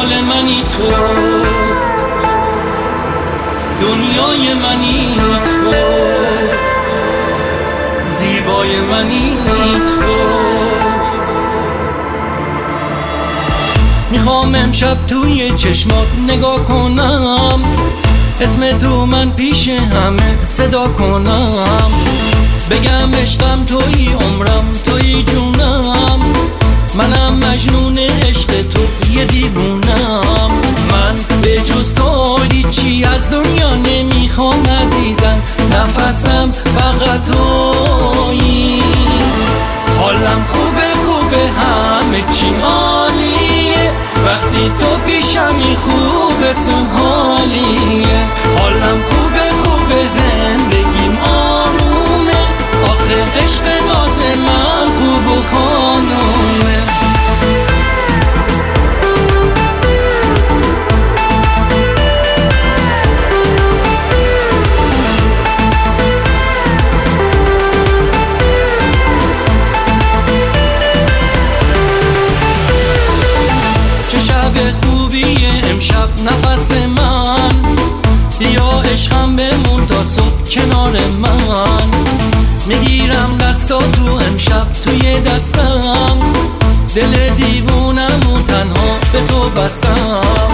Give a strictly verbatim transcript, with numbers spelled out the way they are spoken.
گل منی تو، دنیای منی تو، زیبای منی تو. میخوام امشب توی چشمات نگاه کنم، اسم تو من پیش همه صدا کنم، بگم عشقم توی عمرم توی جونم، منم مجنون عشق تو یه دیوونم. من به جز تو هیچی از دنیا نمیخوام عزیزم، نفسم فقط تویی. حالم خوبه خوبه همه چی عالیه، وقتی تو پیشمی خوبه سحالیه. حالم خوبه خوبه زندگیم آرومه، آخه عشق ناز من خوب و خانومه. چه شب خوبیه امشب نفس من، بیا عشقم بمون تا صبح کنار من. میگیرم دستا تو امشب توی دستم، دل دیوونم و تنها به تو بستم.